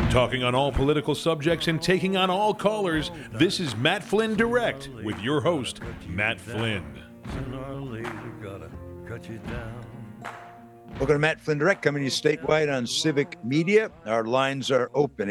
Talking on all political subjects and taking on all callers, this is Matt Flynn Direct with your host, Matt Flynn. Welcome to Matt Flynn Direct, coming to you statewide on Civic Media. Our lines are open,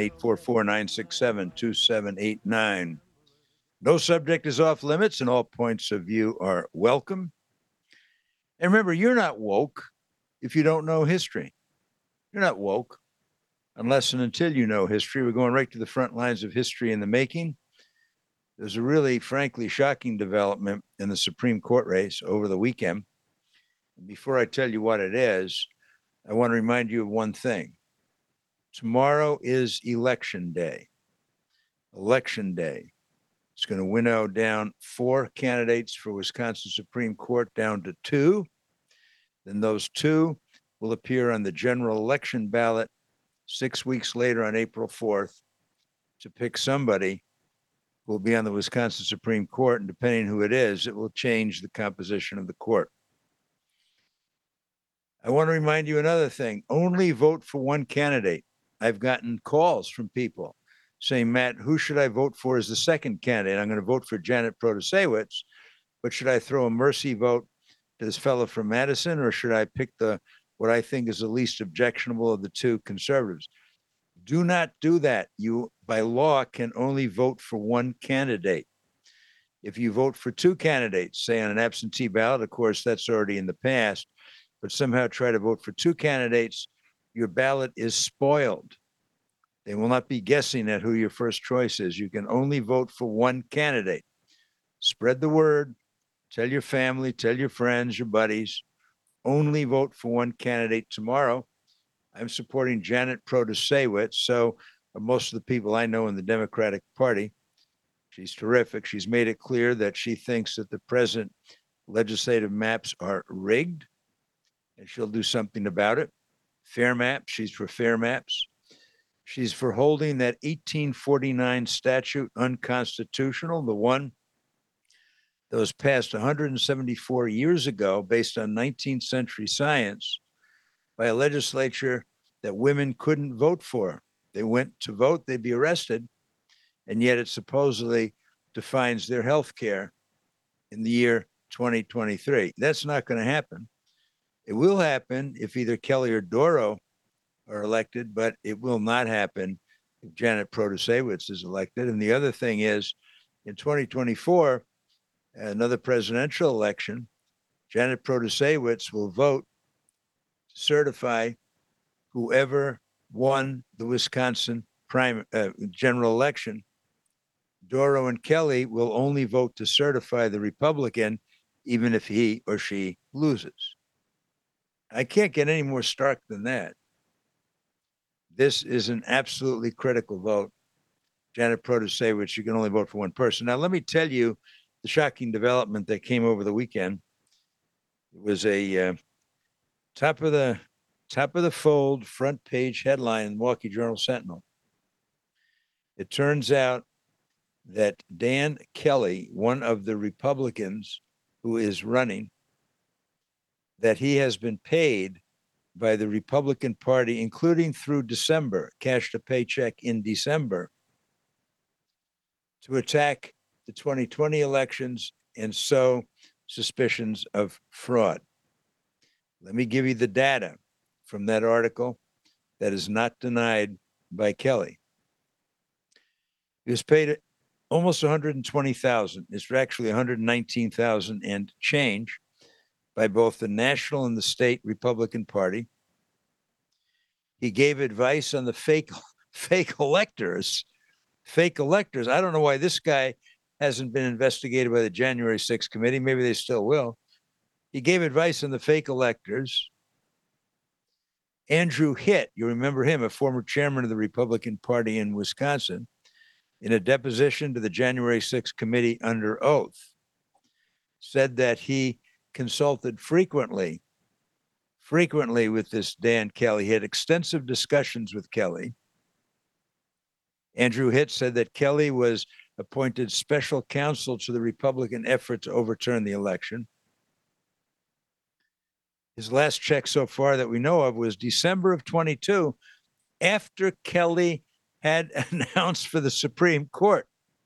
844-967-2789. No subject is off limits, and all points of view are welcome. And remember, you're not woke if you don't know history. You're not woke unless and until you know history. We're going right to the front lines of history in the making. There's a really, frankly, shocking development in the Supreme Court race over the weekend. Before I tell you what it is, I want to remind you of one thing. Tomorrow is Election Day. Election Day. It's going to winnow down 4 candidates for Wisconsin Supreme Court down to 2. Then those 2 will appear on the general election ballot 6 weeks later on April 4th to pick somebody who will be on the Wisconsin Supreme Court. And depending who it is, it will change the composition of the court. I want to remind you another thing. Only vote for one candidate. I've gotten calls from people saying, Matt, who should I vote for as the second candidate? I'm going to vote for Janet Protasiewicz, but should I throw a mercy vote to this fellow from Madison, or should I pick what I think is the least objectionable of the 2 conservatives? Do not do that. You, by law, can only vote for one candidate. If you vote for 2 candidates, say on an absentee ballot, of course, that's already in the past, but somehow try to vote for 2 candidates, your ballot is spoiled. They will not be guessing at who your first choice is. You can only vote for one candidate. Spread the word. Tell your family, tell your friends, your buddies. Only vote for one candidate tomorrow. I'm supporting Janet Protasiewicz. So most of the people I know in the Democratic Party, she's terrific. She's made it clear that she thinks that the present legislative maps are rigged, and she'll do something about it. Fair maps, she's for fair maps. She's for holding that 1849 statute unconstitutional, the one that was passed 174 years ago based on 19th century science by a legislature that women couldn't vote for. They went to vote, they'd be arrested, and yet it supposedly defines their health care in the year 2023. That's not going to happen. It will happen if either Kelly or Doro are elected, but it will not happen if Janet Protasiewicz is elected. And the other thing is, in 2024, another presidential election, Janet Protasiewicz will vote to certify whoever won the Wisconsin general election. Doro and Kelly will only vote to certify the Republican, even if he or she loses. I can't get any more stark than that. This is an absolutely critical vote. Janet Protasiewicz, you can only vote for one person. Now, let me tell you the shocking development that came over the weekend. It was a top of the fold, front page headline in the Milwaukee Journal-Sentinel. It turns out that Dan Kelly, one of the Republicans who is running, that he has been paid by the Republican Party, including through December, cashed a paycheck in December, to attack the 2020 elections and sow suspicions of fraud. Let me give you the data from that article that is not denied by Kelly. He was paid almost $120,000. It's actually $119,000 and change by both the national and the state Republican Party. He gave advice on the fake electors. Fake electors. I don't know why this guy hasn't been investigated by the January 6th committee. Maybe they still will. He gave advice on the fake electors. Andrew Hitt, you remember him, a former chairman of the Republican Party in Wisconsin, in a deposition to the January 6th committee under oath, said that he consulted frequently with this Dan Kelly. He had extensive discussions with Kelly. Andrew Hitt said that Kelly was appointed special counsel to the Republican effort to overturn the election. His last check so far that we know of was December of 22, after Kelly had announced for the Supreme Court.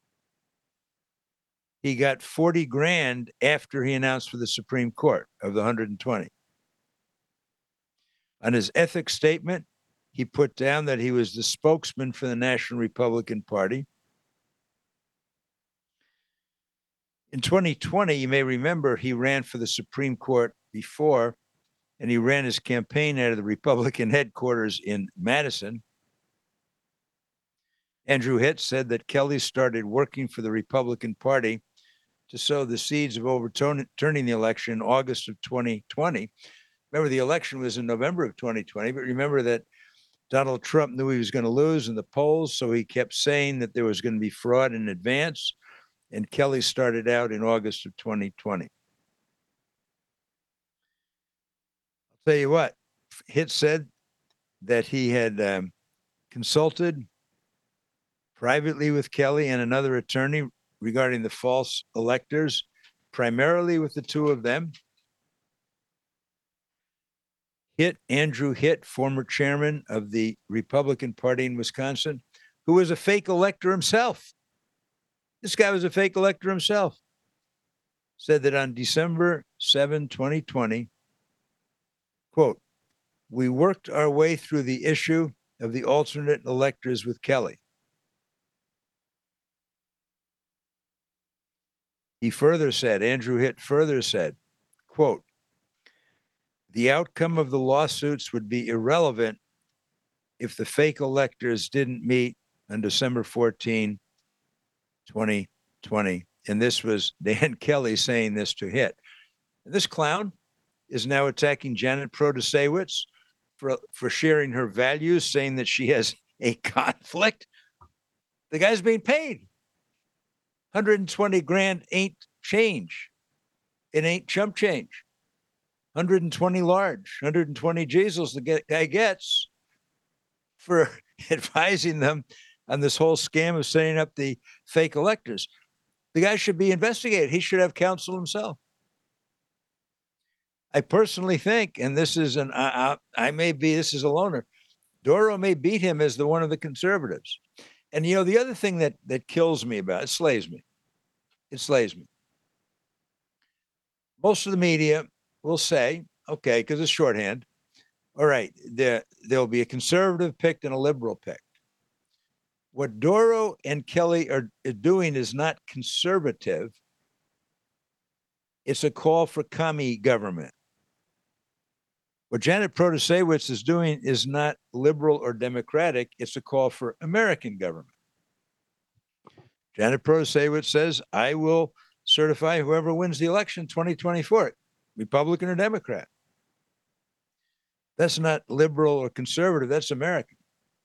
He got 40 grand after he announced for the Supreme Court of the 120. On his ethics statement, he put down that he was the spokesman for the National Republican Party. In 2020, you may remember he ran for the Supreme Court before, and he ran his campaign out of the Republican headquarters in Madison. Andrew Hitt said that Kelly started working for the Republican Party to sow the seeds of overturning the election in August of 2020. Remember, the election was in November of 2020, but remember that Donald Trump knew he was going to lose in the polls, so he kept saying that there was going to be fraud in advance, and Kelly started out in August of 2020. I'll tell you what, Hitt said that he had consulted privately with Kelly and another attorney regarding the false electors, primarily with the two of them. Andrew Hitt, former chairman of the Republican Party in Wisconsin, who was a fake elector himself. This guy was a fake elector himself. Said that on December 7, 2020, quote, "We worked our way through the issue of the alternate electors with Kelly. He further said, Andrew Hitt further said, quote, "The outcome of the lawsuits would be irrelevant if the fake electors didn't meet on December 14, 2020. And this was Dan Kelly saying this to Hitt. This clown is now attacking Janet Protasewicz for sharing her values, saying that she has a conflict. The guy's being paid. 120 grand ain't change. It ain't chump change. 120 large, 120 Jesus the guy gets for advising them on this whole scam of setting up the fake electors. The guy should be investigated. He should have counsel himself. I personally think, and this is this is a loner, Doro may beat him as the one of the conservatives. And you know, the other thing that kills me about it, slays me. It slays me. Most of the media will say, okay, because it's shorthand, all right, there'll be a conservative picked and a liberal picked. What Doro and Kelly are doing is not conservative. It's a call for commie government. What Janet Protasewicz is doing is not liberal or democratic. It's a call for American government. Janet Protasewicz says, I will certify whoever wins the election 2024, Republican or Democrat. That's not liberal or conservative. That's American.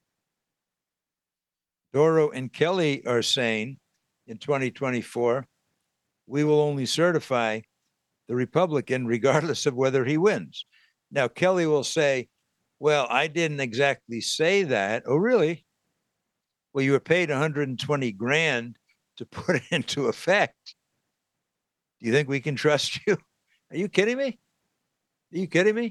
Doro and Kelly are saying in 2024, we will only certify the Republican regardless of whether he wins. Now, Kelly will say, well, I didn't exactly say that. Oh, really? Well, you were paid 120 grand to put it into effect. Do you think we can trust you? Are you kidding me? Are you kidding me?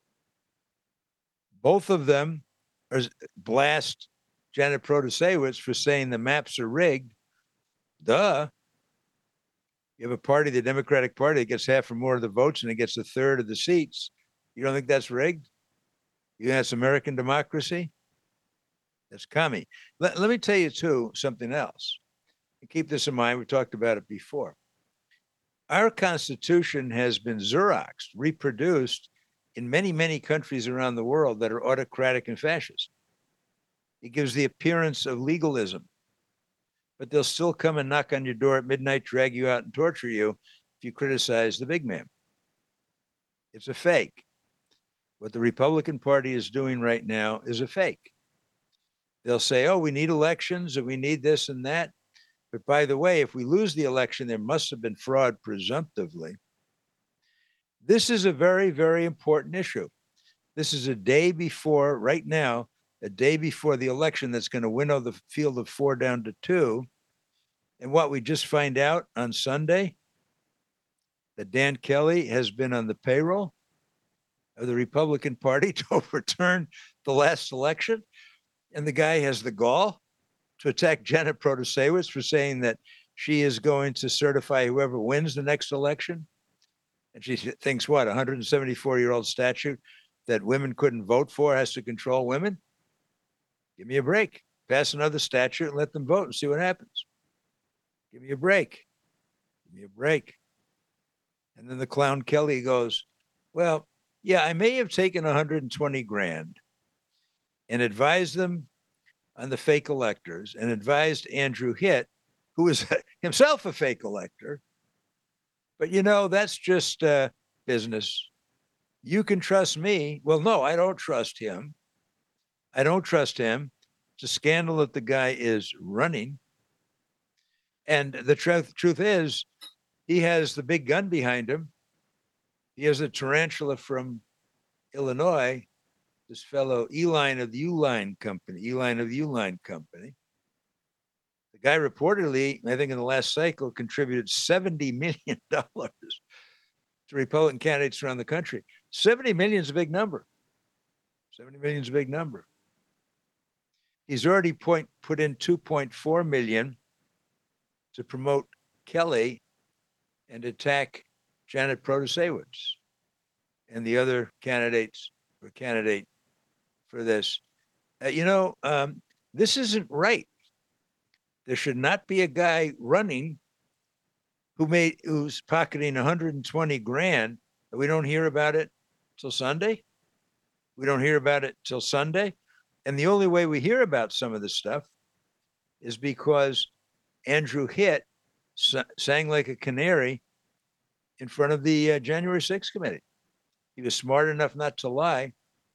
Both of them blast Janet Protasewicz for saying the maps are rigged. Duh. You have a party, the Democratic Party, that gets half or more of the votes and it gets a third of the seats. You don't think that's rigged? You think that's American democracy? That's commie. Let me tell you, too, something else. And keep this in mind. We talked about it before. Our Constitution has been Xeroxed, reproduced in many, many countries around the world that are autocratic and fascist. It gives the appearance of legalism, but they'll still come and knock on your door at midnight, drag you out and torture you if you criticize the big man. It's a fake. What the Republican Party is doing right now is a fake. They'll say, oh, we need elections and we need this and that. But by the way, if we lose the election, there must have been fraud presumptively. This is a very, very important issue. This is a day before, right now, a day before the election that's going to winnow the field of 4 down to 2. And what we just find out on Sunday, that Dan Kelly has been on the payroll of the Republican Party to overturn the last election. And the guy has the gall to attack Janet Protasewicz for saying that she is going to certify whoever wins the next election. And she thinks what, 174-year-old statute that women couldn't vote for has to control women? Give me a break. Pass another statute and let them vote and see what happens. Give me a break. Give me a break. And then the clown Kelly goes, well, yeah, I may have taken 120 grand and advised them on the fake electors and advised Andrew Hitt, who is himself a fake elector. But, that's just business. You can trust me. Well, no, I don't trust him. I don't trust him. It's a scandal that the guy is running. And the truth is, he has the big gun behind him. He has a tarantula from Illinois, this fellow Uline of the Uline Company. The guy reportedly, I think in the last cycle, contributed $70 million to Republican candidates around the country. 70 million is a big number. 70 million is a big number. He's already put in 2.4 million to promote Kelly and attack Janet Protasewicz and the other candidate for this. This isn't right. There should not be a guy running who's pocketing 120 grand. We don't hear about it till Sunday. And the only way we hear about some of this stuff is because Andrew Hitt sang like a canary in front of the January 6th committee. He was smart enough not to lie.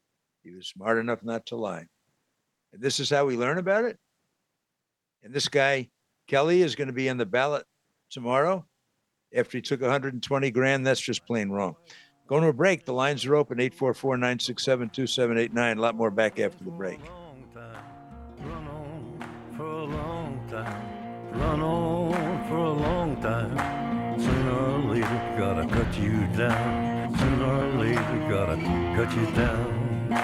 And this is how we learn about it. And this guy, Kelly, is going to be on the ballot tomorrow after he took 120 grand. That's just plain wrong. Going to a break. The lines are open, 844-967-2789. A lot more back after the break. Run on for a long time. Run on for a long time. Sooner or later, gotta cut you down. Sooner or later, gotta cut you down.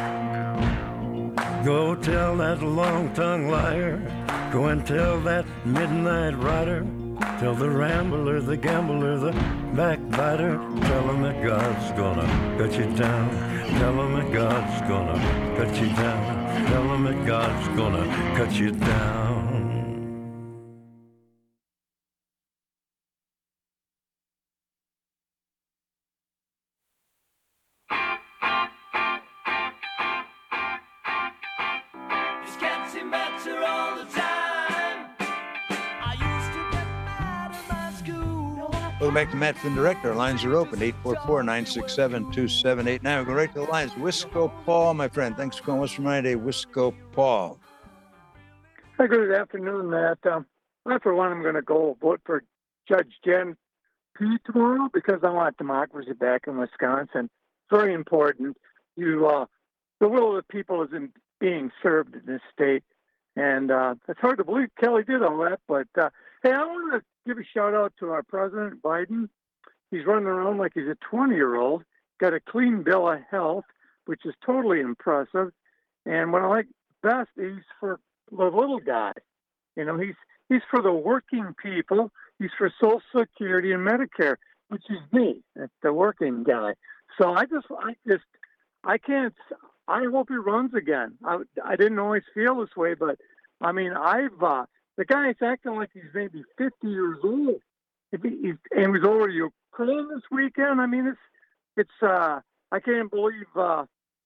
Go tell that long-tongued liar. Go and tell that midnight rider. Tell the rambler, the gambler, the backbiter. Tell him that God's gonna cut you down. Tell him that God's gonna cut you down. Tell him that God's gonna cut you down. Welcome back to Matt Flynn Direct. Our lines are open, 844-967-2789. We're going right to the lines. Wisco Paul, my friend. Thanks for calling. What's your mind today? Wisco Paul. Hi, good afternoon, Matt. I, for one, I'm going to go vote for Judge Jen P. tomorrow because I want democracy back in Wisconsin. Very important. The will of the people isn't being served in this state. And it's hard to believe Kelly did all that. But, hey, I want to give a shout out to our President Biden. He's running around like he's a 20-year-old, got a clean bill of health, which is totally impressive. And what I like best, he's for the little guy. He's for the working people. He's for Social Security and Medicare, which is me, the working guy. So I hope he runs again. I didn't always feel this way, but I mean, the guy's acting like he's maybe 50 years old. And he's over to Ukraine this weekend. I mean, it's I can't believe how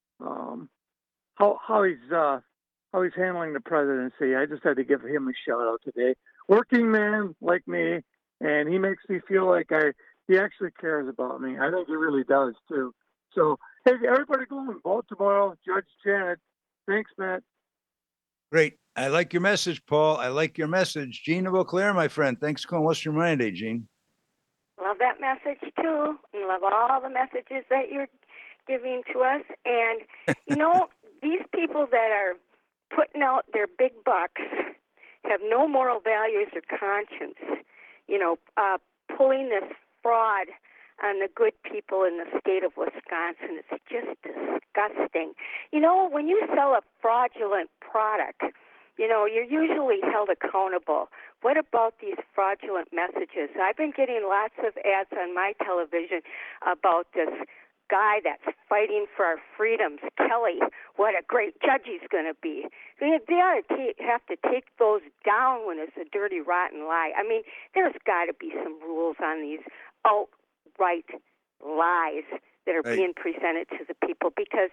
he's handling the presidency. I just had to give him a shout out today. Working man like me, and he makes me feel like he actually cares about me. I think he really does too. So, hey, everybody go and vote tomorrow. Judge Janet. Thanks, Matt. Great. I like your message, Paul. I like your message. Gene of Eau Claire, my friend. Thanks for calling. What's your mind today, Gene? Love that message, too. And love all the messages that you're giving to us. And, these people that are putting out their big bucks have no moral values or conscience. Pulling this fraud on the good people in the state of Wisconsin. It's just disgusting. When you sell a fraudulent product, you're usually held accountable. What about these fraudulent messages? I've been getting lots of ads on my television about this guy that's fighting for our freedoms, Kelly. What a great judge he's going to be. They ought to have to take those down when it's a dirty, rotten lie. I mean, there's got to be some rules on these outright lies that are being presented to the people, because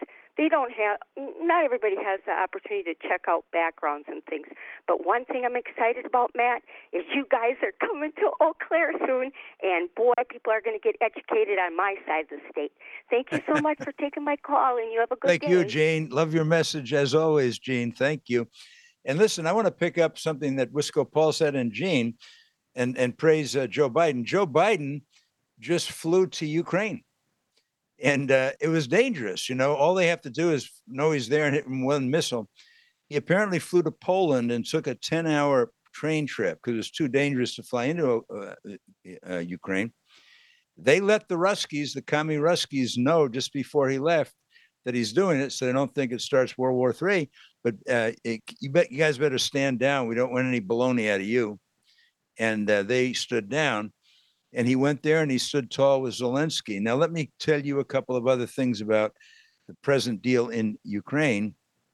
not everybody has the opportunity to check out backgrounds and things. But one thing I'm excited about, Matt, is you guys are coming to Eau Claire soon, and boy, people are going to get educated on my side of the state. Thank you so much for taking my call, and you have a good day. Thank you, Gene. Love your message as always, Gene. Thank you. And listen, I want to pick up something that Wisco Paul said and Gene, and praise Joe Biden. Joe Biden just flew to Ukraine. And it was dangerous. All they have to do is know he's there and hit him one missile. He apparently flew to Poland and took a 10-hour train trip because it was too dangerous to fly into Ukraine. They let the Ruskies, the commie Ruskies, know just before he left that he's doing it, so they don't think it starts World War III. But you guys better stand down. We don't want any baloney out of you. And they stood down. And he went there and he stood tall with Zelensky. Now, let me tell you a couple of other things about the present deal in Ukraine.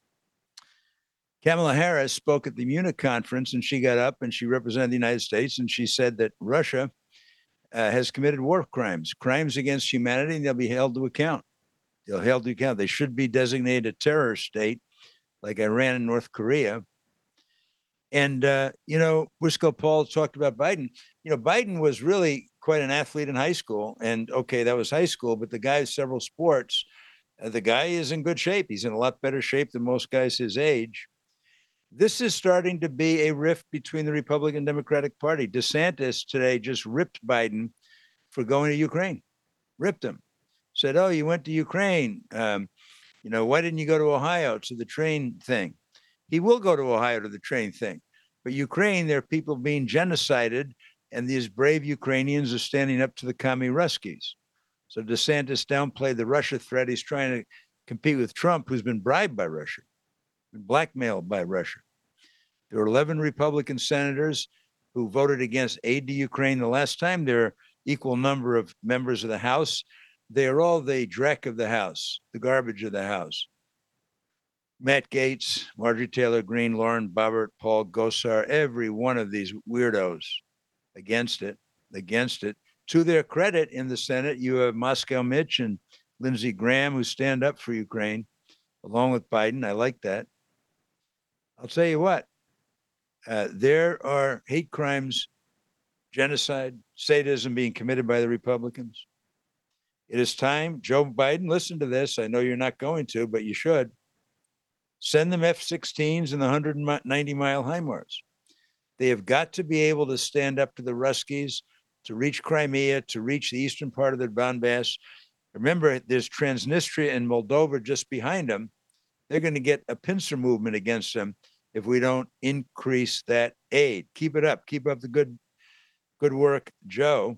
Kamala Harris spoke at the Munich conference, and she got up and she represented the United States, and she said that Russia has committed war crimes against humanity, and they'll be held to account. They should be designated a terror state like Iran and North Korea. And, Wisco Paul talked about Biden. Biden was really quite an athlete in high school. And, okay, that was high school, but the guy has several sports. The guy is in good shape. He's in a lot better shape than most guys his age. This is starting to be a rift between the Republican Democratic Party. DeSantis today just ripped Biden for going to Ukraine. Ripped him. Said, oh, you went to Ukraine. Why didn't you go to Ohio to the train thing? He will go to Ohio to the train thing. But Ukraine, there are people being genocided, and these brave Ukrainians are standing up to the commie Ruskies. So DeSantis downplayed the Russia threat. He's trying to compete with Trump, who's been bribed by Russia, been blackmailed by Russia. There are 11 Republican senators who voted against aid to Ukraine the last time. There are equal number of members of the House. They are all the dreck of the House, the garbage of the House. Matt Gaetz, Marjorie Taylor Greene, Lauren Boebert, Paul Gosar, every one of these weirdos against it. To their credit, in the Senate, you have Moscow Mitch and Lindsey Graham, who stand up for Ukraine, along with Biden. I like that. I'll tell you what, there are hate crimes, genocide, sadism being committed by the Republicans. It is time, Joe Biden, listen to this. I know you're not going to, but you should. Send them F-16s and the 190-mile HIMARS. They have got to be able to stand up to the Ruskies, to reach Crimea, to reach the eastern part of the Donbass. Remember, there's Transnistria and Moldova just behind them. They're going to get a pincer movement against them if we don't increase that aid. Keep it up. Keep up the good work, Joe.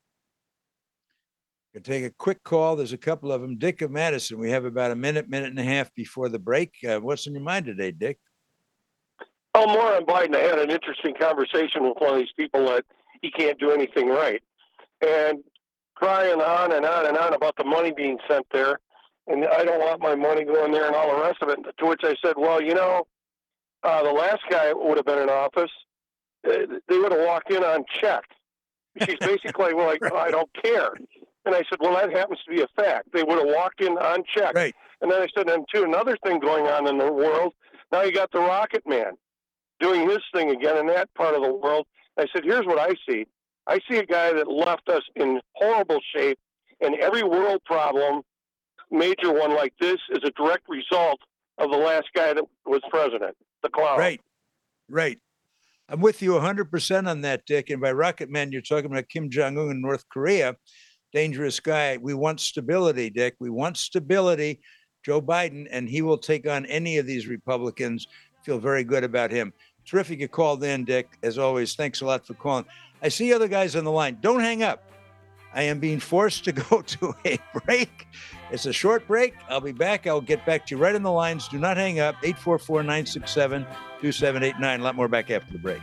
We'll take a quick call. There's a couple of them. Dick of Madison. We have about a minute and a half before the break. What's in your mind today, Dick? Oh, more on Biden. I had an interesting conversation with one of these people that he can't do anything right, and crying on and on and on about the money being sent there, and I don't want my money going there and all the rest of it. To which I said, well, the last guy would have been in office, they would have walked in on check. She's basically like, oh, I don't care. And I said, well, that happens to be a fact. They would have walked in on check. Right. And then I said, and too, another thing going on in the world, now you got the Rocket Man doing his thing again in that part of the world. I said, here's what I see. I see a guy that left us in horrible shape, and every world problem, major one like this, is a direct result of the last guy that was president, the clown. Right. I'm with you 100% on that, Dick. And by Rocket Man, you're talking about Kim Jong-un in North Korea. Dangerous guy. We want stability, Dick. We want stability. Joe Biden, and he will take on any of these Republicans. Feel very good about him. Terrific you called in, Dick. As always, thanks a lot for calling. I see other guys on the line. Don't hang up. I am being forced to go to a break. It's a short break. I'll be back. I'll get back to you right on the lines. Do not hang up. 844-967-2789. A lot more back after the break.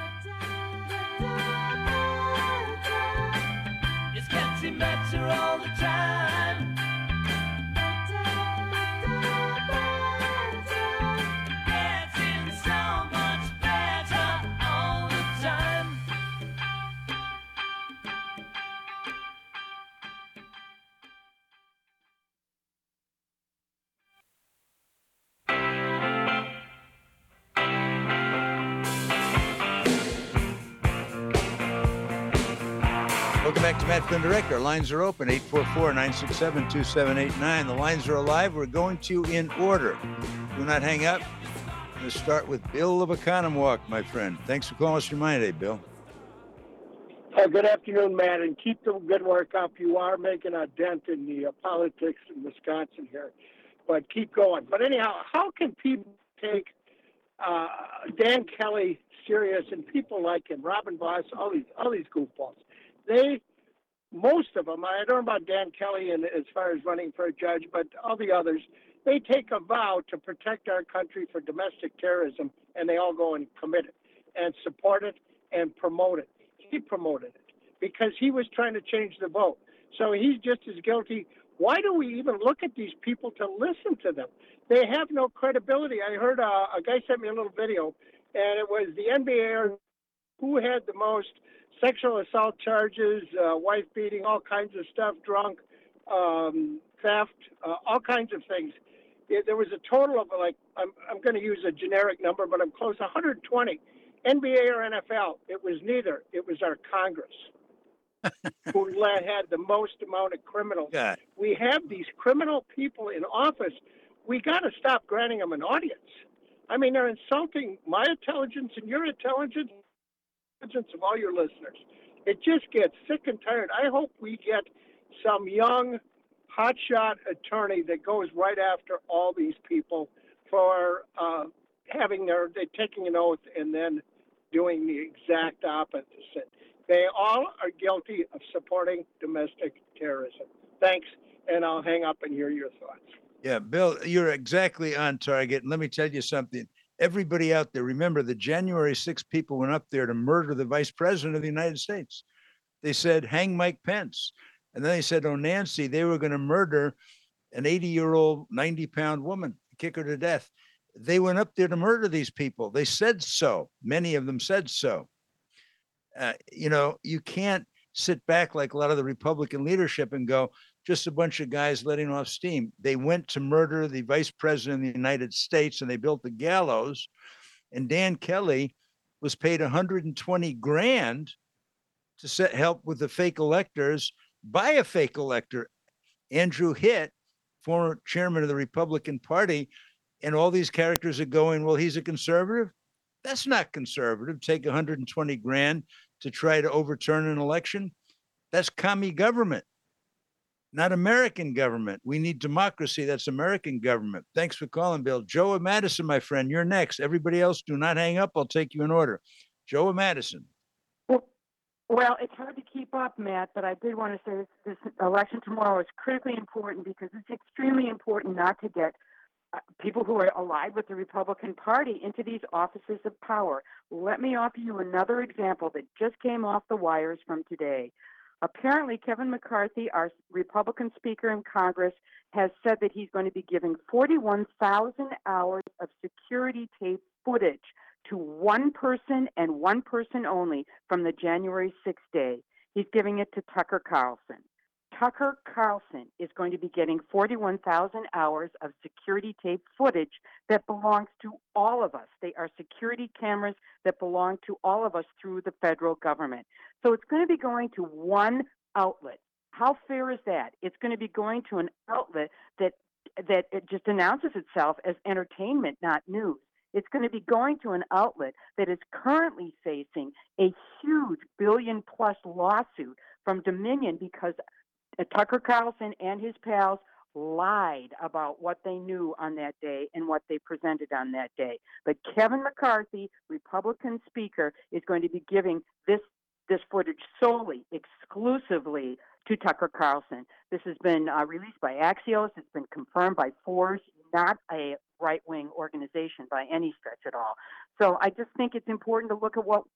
It's getting better all the time. Getting so much better all the time. Welcome back to Matt Flynn Direct. Our lines are open, 844-967-2789. The lines are alive. We're going to in order. Do not hang up. I'm going to start with Bill of Economwalk, my friend. Thanks for calling us your mind today, Bill. Good afternoon, Matt, and keep the good work up. You are making a dent in the politics in Wisconsin here, but keep going. But anyhow, how can people take Dan Kelly serious and people like him, Robin Voss, all these goofballs? Most of them, I don't know about Dan Kelly and as far as running for a judge, but all the others, they take a vow to protect our country for domestic terrorism, and they all go and commit it and support it and promote it. He promoted it because he was trying to change the vote. So he's just as guilty. Why do we even look at these people to listen to them? They have no credibility. I heard a guy sent me a little video, and it was the NBA who had the most sexual assault charges, wife beating, all kinds of stuff, drunk, theft, all kinds of things. There was a total of I'm going to use a generic number, but I'm close, 120. NBA or NFL, it was neither. It was our Congress who had the most amount of criminals. God. We have these criminal people in office. We got to stop granting them an audience. I mean, they're insulting my intelligence and your intelligence of all your listeners. It just gets sick and tired. I hope we get some young, hotshot attorney that goes right after all these people for they're taking an oath and then doing the exact opposite. They all are guilty of supporting domestic terrorism. Thanks, and I'll hang up and hear your thoughts. Yeah, Bill, you're exactly on target. And let me tell you something. Everybody out there, remember the January 6th people went up there to murder the vice president of the United States. They said, hang Mike Pence. And then they said, oh, Nancy, they were going to murder an 80-year-old, 90-pound woman, kick her to death. They went up there to murder these people. They said so. Many of them said so. You can't sit back like a lot of the Republican leadership and go, just a bunch of guys letting off steam. They went to murder the vice president of the United States, and they built the gallows. And Dan Kelly was paid $120,000 to help with the fake electors by a fake elector, Andrew Hitt, former chairman of the Republican Party. And all these characters are going, well, he's a conservative. That's not conservative. Take $120,000 to try to overturn an election. That's commie government, not American government. We need democracy. That's American government. Thanks for calling, Bill. Joe of Madison, my friend, you're next. Everybody else, do not hang up. I'll take you in order. Joe of Madison. Well, it's hard to keep up, Matt, but I did want to say this election tomorrow is critically important because it's extremely important not to get people who are allied with the Republican Party into these offices of power. Let me offer you another example that just came off the wires from today. Apparently, Kevin McCarthy, our Republican Speaker in Congress, has said that he's going to be giving 41,000 hours of security tape footage to one person and one person only from the January 6th day. He's giving it to Tucker Carlson. Tucker Carlson is going to be getting 41,000 hours of security tape footage that belongs to all of us. They are security cameras that belong to all of us through the federal government. So it's going to be going to one outlet. How fair is that? It's going to be going to an outlet that it just announces itself as entertainment, not news. It's going to be going to an outlet that is currently facing a huge billion-plus lawsuit from Dominion because Tucker Carlson and his pals lied about what they knew on that day and what they presented on that day. But Kevin McCarthy, Republican Speaker, is going to be giving this footage solely, exclusively to Tucker Carlson. This has been released by Axios. It's been confirmed by Forbes, not a right-wing organization by any stretch at all. So I just think it's important to look at what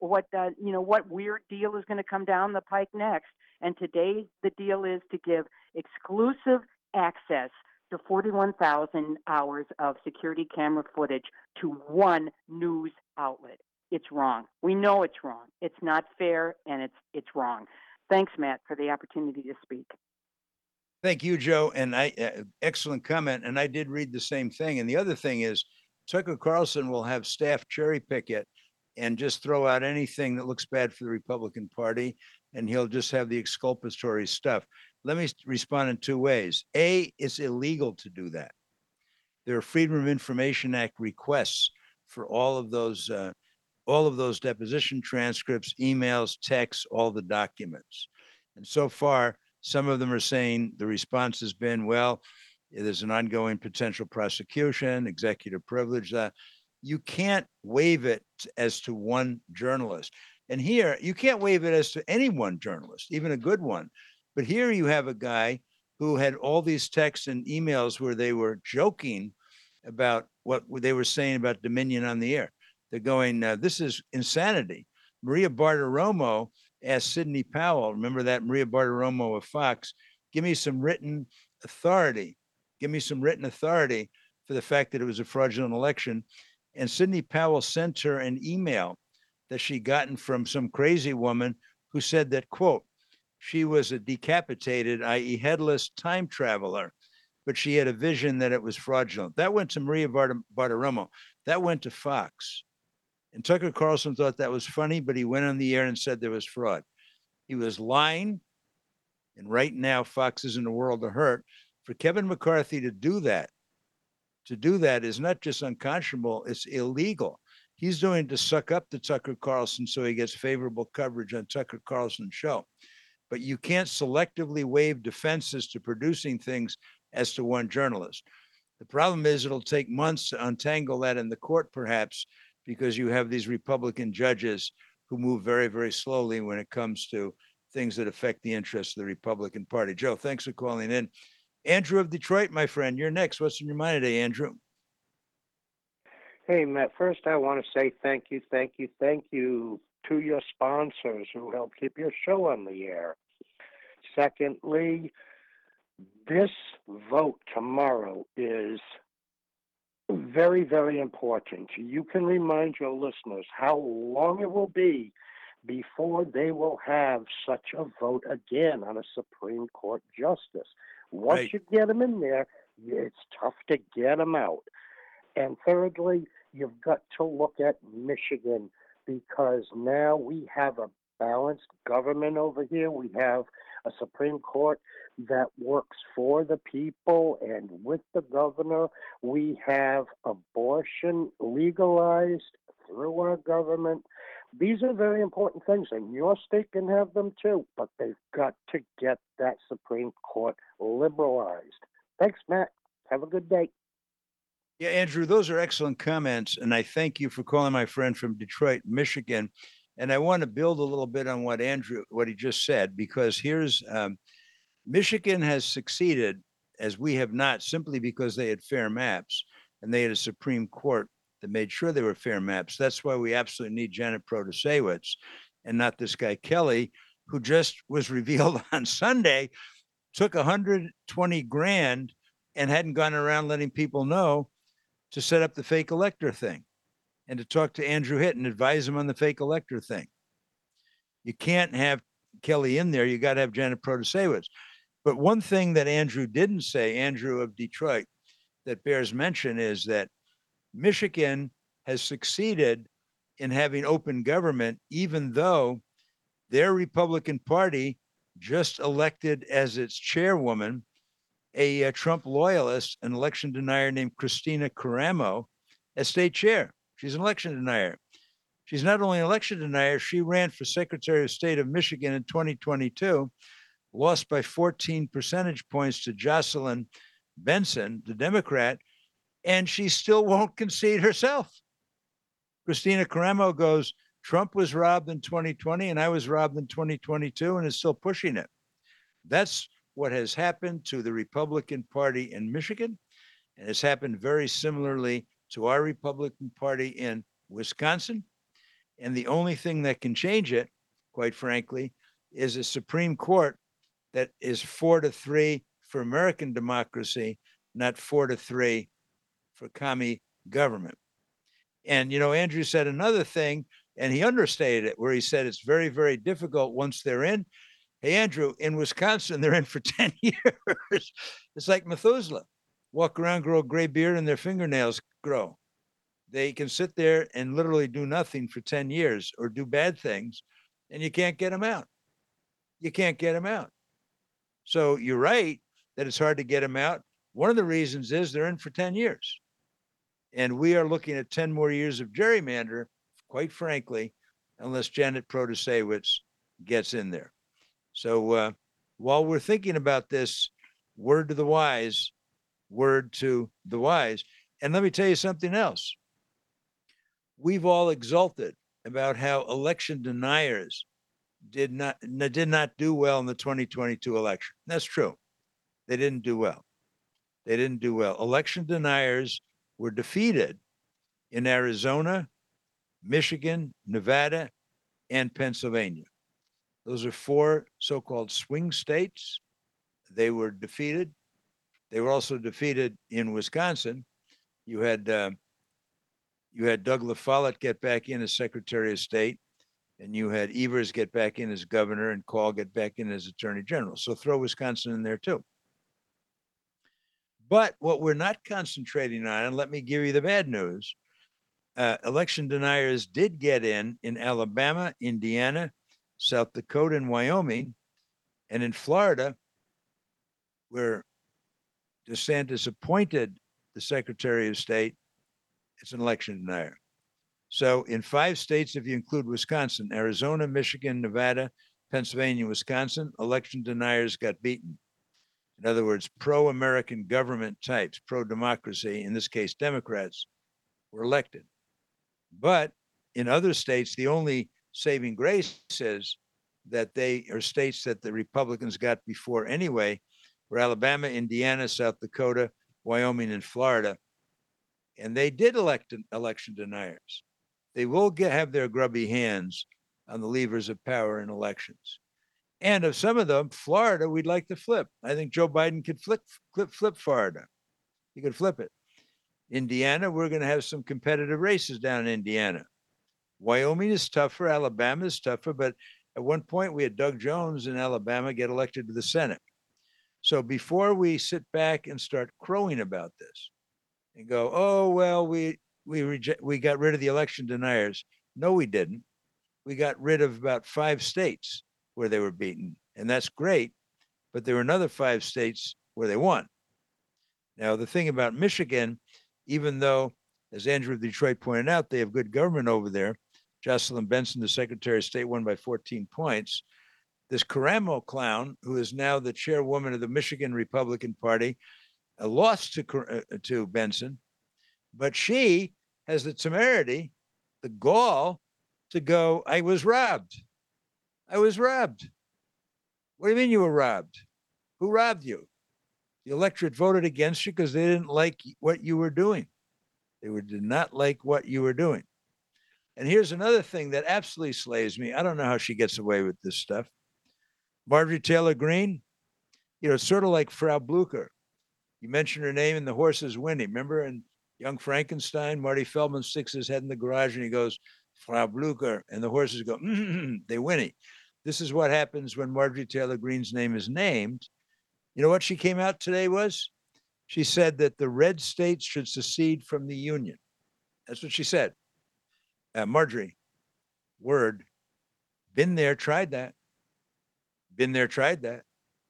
weird deal is going to come down the pike next. And today the deal is to give exclusive access to 41,000 hours of security camera footage to one news outlet. It's wrong. We know it's wrong. It's not fair, and it's wrong. Thanks, Matt, for the opportunity to speak. Thank you, Joe. And excellent comment. And I did read the same thing. And the other thing is, Tucker Carlson will have staff cherry pick it and just throw out anything that looks bad for the Republican Party, and he'll just have the exculpatory stuff. Let me respond in two ways. A, it's illegal to do that. There are Freedom of Information Act requests for all of those deposition transcripts, emails, texts, all the documents. And so far, some of them are saying the response has been, well, there's an ongoing potential prosecution, executive privilege. You can't waive it as to one journalist. And here, you can't waive it as to any one journalist, even a good one. But here you have a guy who had all these texts and emails where they were joking about what they were saying about Dominion on the air. They're going, this is insanity. Maria Bartiromo asked Sidney Powell, remember that, Maria Bartiromo of Fox, give me some written authority. Give me some written authority for the fact that it was a fraudulent election. And Sidney Powell sent her an email that she gotten from some crazy woman who said that, quote, she was a decapitated, i.e. headless time traveler, but she had a vision that it was fraudulent. That went to Maria Bartiromo. That went to Fox. And Tucker Carlson thought that was funny, but he went on the air and said there was fraud. He was lying. And right now, Fox is in a world of hurt. For Kevin McCarthy to do that is not just unconscionable, it's illegal. He's doing it to suck up to Tucker Carlson so he gets favorable coverage on Tucker Carlson's show. But you can't selectively waive defenses to producing things as to one journalist. The problem is it'll take months to untangle that in the court, perhaps, because you have these Republican judges who move very, very slowly when it comes to things that affect the interests of the Republican Party. Joe, thanks for calling in. Andrew of Detroit, my friend, you're next. What's in your mind today, Andrew? Hey, Matt, first I want to say thank you to your sponsors who help keep your show on the air. Secondly, this vote tomorrow is very, very important. You can remind your listeners how long it will be before they will have such a vote again on a Supreme Court justice. Once you get them in there, it's tough to get them out. And thirdly, you've got to look at Michigan, because now we have a balanced government over here. We have a Supreme Court that works for the people and with the governor. We have abortion legalized through our government. These are very important things, and your state can have them too, but they've got to get that Supreme Court liberalized. Thanks, Matt. Have a good day. Yeah, Andrew, those are excellent comments. And I thank you for calling my friend from Detroit, Michigan. And I want to build a little bit on what he just said, because here's Michigan has succeeded as we have not, simply because they had fair maps and they had a Supreme Court that made sure they were fair maps. That's why we absolutely need Janet Protasewicz and not this guy Kelly, who just was revealed on Sunday, took 120 grand and hadn't gone around letting people know to set up the fake elector thing and to talk to Andrew Hitt and advise him on the fake elector thing. You can't have Kelly in there. You got to have Janet Protasewicz. But one thing that Andrew didn't say, Andrew of Detroit, that bears mention is that Michigan has succeeded in having open government, even though their Republican Party just elected as its chairwoman a Trump loyalist, an election denier named Christina Caramo, as state chair. She's an election denier. She's not only an election denier, she ran for Secretary of State of Michigan in 2022, lost by 14 percentage points to Jocelyn Benson, the Democrat, and she still won't concede herself. Christina Caramo goes, Trump was robbed in 2020 and I was robbed in 2022 and is still pushing it. That's what has happened to the Republican Party in Michigan, and it's happened very similarly to our Republican Party in Wisconsin. And the only thing that can change it, quite frankly, is a Supreme Court that is 4-3 for American democracy, not 4-3 for commie government. And, Andrew said another thing, and he understated it, where he said it's very, very difficult once they're in. Hey, Andrew, in Wisconsin, they're in for 10 years. It's like Methuselah. Walk around, grow a gray beard, and their fingernails grow. They can sit there and literally do nothing for 10 years or do bad things, and you can't get them out. You can't get them out. So you're right that it's hard to get them out. One of the reasons is they're in for 10 years. And we are looking at 10 more years of gerrymander, quite frankly, unless Janet Protasewicz gets in there. So while we're thinking about this, word to the wise, word to the wise. And let me tell you something else. We've all exulted about how election deniers did not do well in the 2022 election. That's true. They didn't do well. They didn't do well. Election deniers were defeated in Arizona, Michigan, Nevada, and Pennsylvania. Those are 4 so-called swing states. They were defeated. They were also defeated in Wisconsin. You had Doug La Follette get back in as Secretary of State, and you had Evers get back in as governor, and Call get back in as Attorney General. So throw Wisconsin in there too. But what we're not concentrating on, and let me give you the bad news, election deniers did get in Alabama, Indiana, South Dakota, and Wyoming, and in Florida, where DeSantis appointed the Secretary of State, it's an election denier. So in 5 states, if you include Wisconsin, Arizona, Michigan, Nevada, Pennsylvania, Wisconsin, election deniers got beaten. In other words, pro-American government types, pro-democracy, in this case, Democrats, were elected. But in other states, the only saving grace is that they are states that the Republicans got before anyway, were Alabama, Indiana, South Dakota, Wyoming, and Florida. And they did elect election deniers. They will have their grubby hands on the levers of power in elections. And of some of them, Florida, we'd like to flip. I think Joe Biden could flip Florida. He could flip it. Indiana, we're going to have some competitive races down in Indiana. Wyoming is tougher. Alabama is tougher. But at one point, we had Doug Jones in Alabama get elected to the Senate. So before we sit back and start crowing about this and go, oh, well, we got rid of the election deniers. No, we didn't. We got rid of about 5 states where they were beaten. And that's great. But there were another 5 states where they won. Now, the thing about Michigan, even though, as Andrew of Detroit pointed out, they have good government over there, Jocelyn Benson, the Secretary of State, won by 14 points. This Caramo clown, who is now the chairwoman of the Michigan Republican Party, lost to Benson, but she has the temerity, the gall, to go, I was robbed. I was robbed. What do you mean you were robbed? Who robbed you? The electorate voted against you because they didn't like what you were doing. They did not like what you were doing. And here's another thing that absolutely slays me. I don't know how she gets away with this stuff. Marjorie Taylor Greene, it's sort of like Frau Blucher. You mention her name and the horse is whinny. Remember in Young Frankenstein, Marty Feldman sticks his head in the garage and he goes, Frau Blucher, and the horses go, they whinny. This is what happens when Marjorie Taylor Greene's name is named. You know what she came out today was? She said that the red states should secede from the Union. That's what she said. Marjorie, word, been there, tried that. Been there, tried that.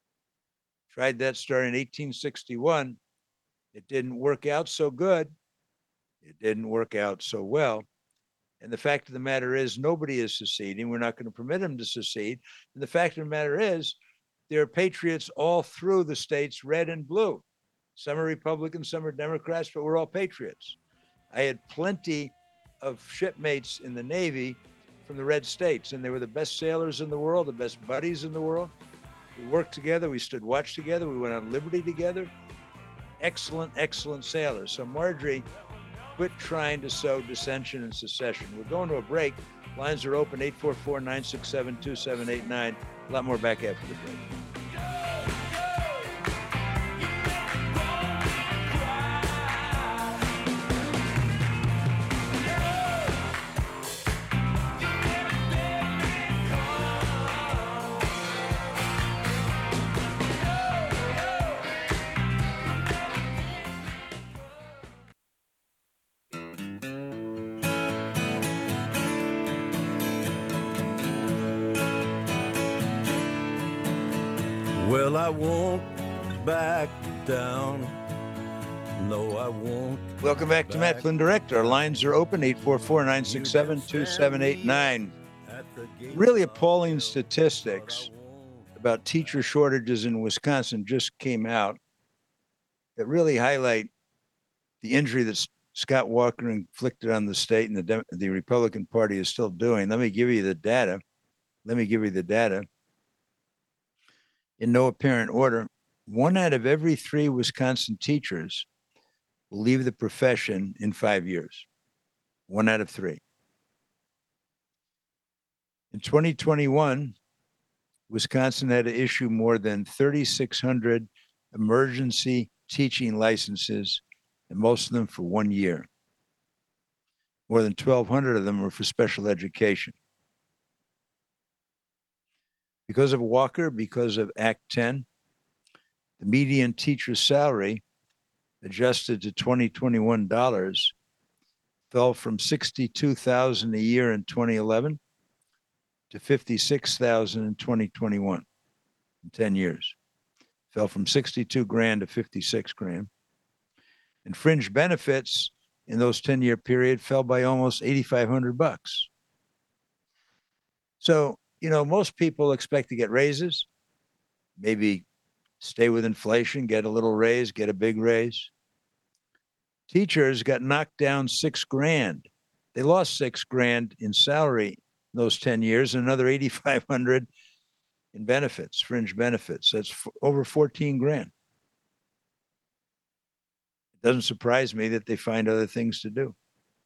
Tried that starting in 1861. It didn't work out so good. It didn't work out so well. And the fact of the matter is, nobody is seceding. We're not going to permit them to secede. And the fact of the matter is, there are patriots all through the states, red and blue. Some are Republicans, some are Democrats, but we're all patriots. I had plenty of shipmates in the Navy from the red states, and they were the best sailors in the world, the best buddies in the world. We worked together. We stood watch together. We went on liberty together. Excellent, excellent sailors. So Marjorie, quit trying to sow dissension and secession. We're going to a break. Lines are open, 844-967-2789. A lot more back after the break. Well, I won't back down. No, I won't. Welcome back to Matt Flynn Direct. Our lines are open, 844-967-2789. Really appalling statistics about teacher shortages in Wisconsin just came out that really highlight the injury that Scott Walker inflicted on the state and the Republican Party is still doing. Let me give you the data. In no apparent order, 1 out of every 3 Wisconsin teachers will leave the profession in 5 years. 1 out of 3. In 2021, Wisconsin had to issue more than 3,600 emergency teaching licenses, and most of them for 1 year. More than 1,200 of them were for special education. Because of Walker, because of Act 10, the median teacher's salary adjusted to 2021 dollars fell from $62,000 a year in 2011 to $56,000 in 2021. In 10 years, fell from 62 grand to 56 grand. And fringe benefits in those 10-year period fell by almost $8,500. So, most people expect to get raises, maybe stay with inflation, get a little raise, get a big raise. Teachers got knocked down 6 grand. They lost 6 grand in salary in those 10 years, and another 8,500 in benefits, fringe benefits. That's over 14 grand. It doesn't surprise me that they find other things to do.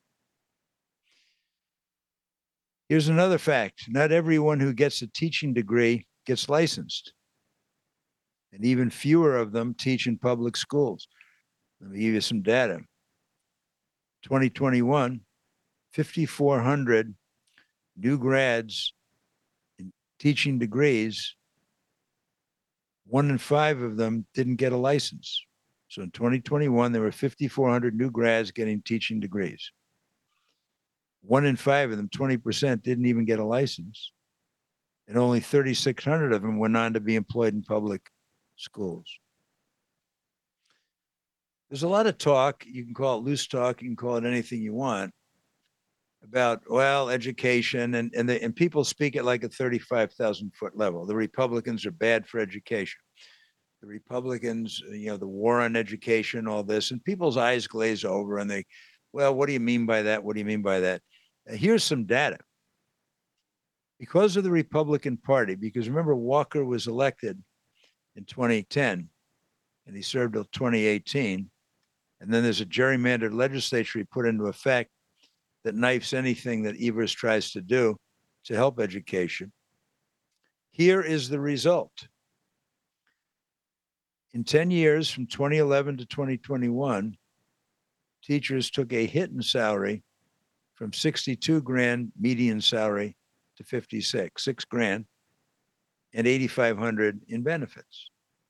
Here's another fact. Not everyone who gets a teaching degree gets licensed. And even fewer of them teach in public schools. Let me give you some data. 2021, 5,400 new grads in teaching degrees. 1 in 5 of them didn't get a license. So in 2021, there were 5,400 new grads getting teaching degrees. 1 in 5 of them, 20%, didn't even get a license. And only 3,600 of them went on to be employed in public schools. There's a lot of talk, you can call it loose talk, you can call it anything you want, about, education, and people speak at like a 35,000 foot level. The Republicans are bad for education. The Republicans, the war on education, all this, and people's eyes glaze over and they, what do you mean by that? What do you mean by that? Here's some data. Because of the Republican Party, because remember, Walker was elected in 2010 and he served till 2018. And then there's a gerrymandered legislature he put into effect that knifes anything that Evers tries to do to help education. Here is the result. In 10 years, from 2011 to 2021, teachers took a hit in salary from 62 grand median salary to 56, 6 grand, and 8,500 in benefits.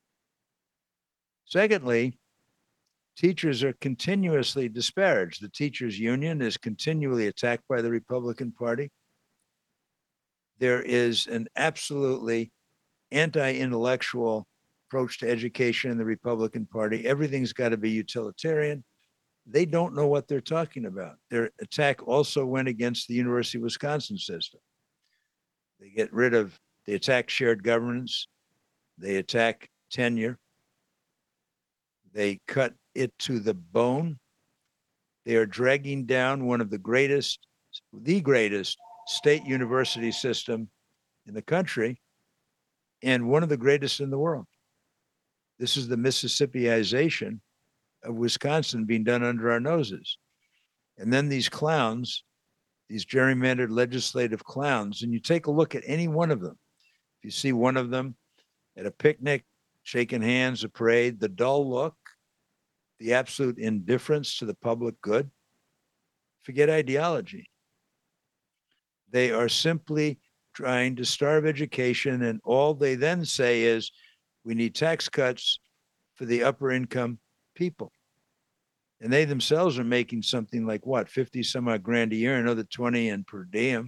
Secondly, teachers are continuously disparaged. The teachers union is continually attacked by the Republican Party. There is an absolutely anti-intellectual approach to education in the Republican Party. Everything's got to be utilitarian. They don't know what they're talking about. Their attack also went against the University of Wisconsin system. They attack shared governance. They attack tenure. They cut it to the bone. They are dragging down one of the greatest state university system in the country. and one of the greatest in the world. This is the Mississippiization of Wisconsin being done under our noses. And then these clowns, these gerrymandered legislative clowns, and you take a look at any one of them. If you see one of them at a picnic, shaking hands, a parade, the dull look, the absolute indifference to the public good, forget ideology. They are simply trying to starve education, and all they then say is, we need tax cuts for the upper income people. And they themselves are making something like what, 50 some odd grand a year, another 20 and per diem.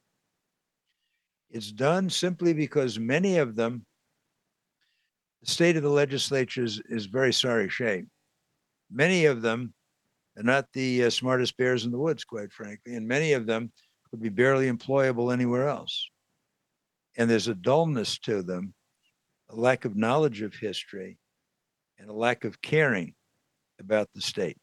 It's done simply because many of them, the state of the legislature is very sorry shape. Many of them are not the smartest bears in the woods, quite frankly, and many of them would be barely employable anywhere else. And there's a dullness to them, a lack of knowledge of history, and a lack of caring about the state.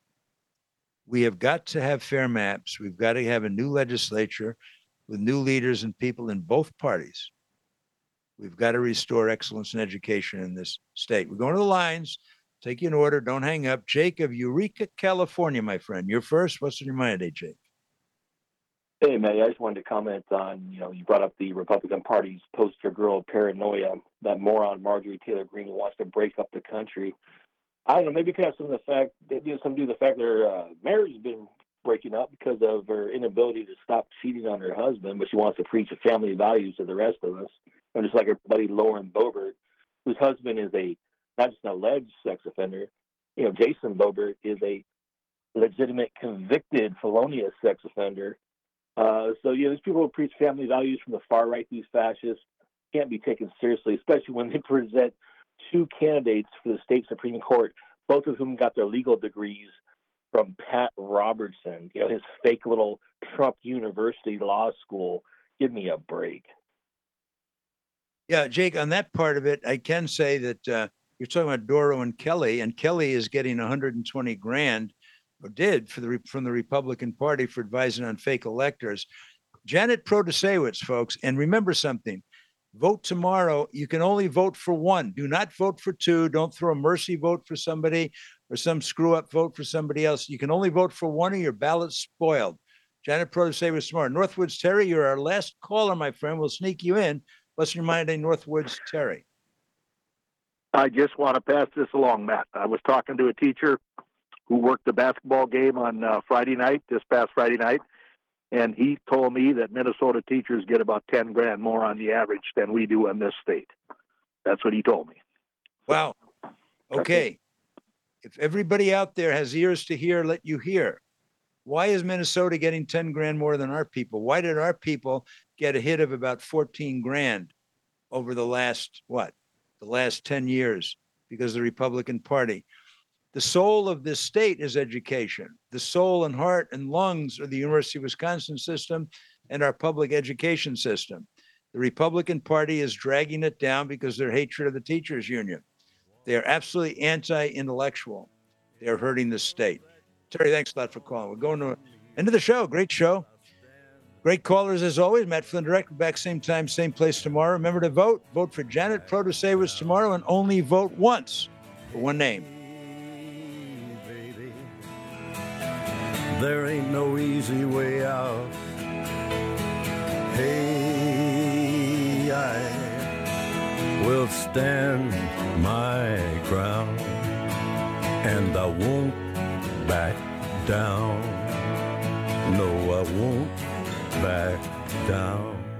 We have got to have fair maps. We've got to have a new legislature with new leaders and people in both parties. We've got to restore excellence in education in this state. We're going to the lines. Take you in order. Don't hang up. Jake of Eureka, California, my friend. You're first. What's on your mind today, Jake? Hey, Matt, I just wanted to comment on, you brought up the Republican Party's poster girl paranoia. That moron Marjorie Taylor Greene wants to break up the country. I don't know, maybe it could have some of the fact that some do the fact their marriage has been breaking up because of her inability to stop cheating on her husband, but she wants to preach the family values to the rest of us. And just like her buddy Lauren Boebert, whose husband is not just an alleged sex offender, Jason Boebert is a legitimate convicted felonious sex offender. These people who preach family values from the far right, these fascists, can't be taken seriously, especially when they present two candidates for the state Supreme Court, both of whom got their legal degrees from Pat Robertson, his fake little Trump University law school. Give me a break. Yeah, Jake, on that part of it, I can say that you're talking about Doro and Kelly is getting 120 grand, or did, from the Republican Party for advising on fake electors. Janet Protasewicz, folks, and remember something. Vote tomorrow. You can only vote for one. Do not vote for two. Don't throw a mercy vote for somebody or some screw-up vote for somebody else. You can only vote for one or your ballot's spoiled. Janet Protasewicz tomorrow. Northwoods Terry, you're our last caller, my friend. We'll sneak you in. What's your mind, Northwoods Terry? I just want to pass this along, Matt. I was talking to a teacher who worked the basketball game on this past Friday night, and he told me that Minnesota teachers get about 10 grand more on the average than we do in this state. That's what he told me. Wow. Okay. If everybody out there has ears to hear, let you hear. Why is Minnesota getting 10 grand more than our people? Why did our people get a hit of about 14 grand over the last 10 years? Because of the Republican Party. The soul of this state is education. The soul and heart and lungs are the University of Wisconsin system and our public education system. The Republican Party is dragging it down because of their hatred of the teachers union. They are absolutely anti-intellectual. They are hurting the state. Terry, thanks a lot for calling. We're going to the end of the show. Great show. Great callers as always. Matt Flynn Direct. We're back same time, same place tomorrow. Remember to vote. Vote for Janet Protasewicz tomorrow, and only vote once for one name. There ain't no easy way out. Hey, I will stand my ground, and I won't back down. No, I won't back down.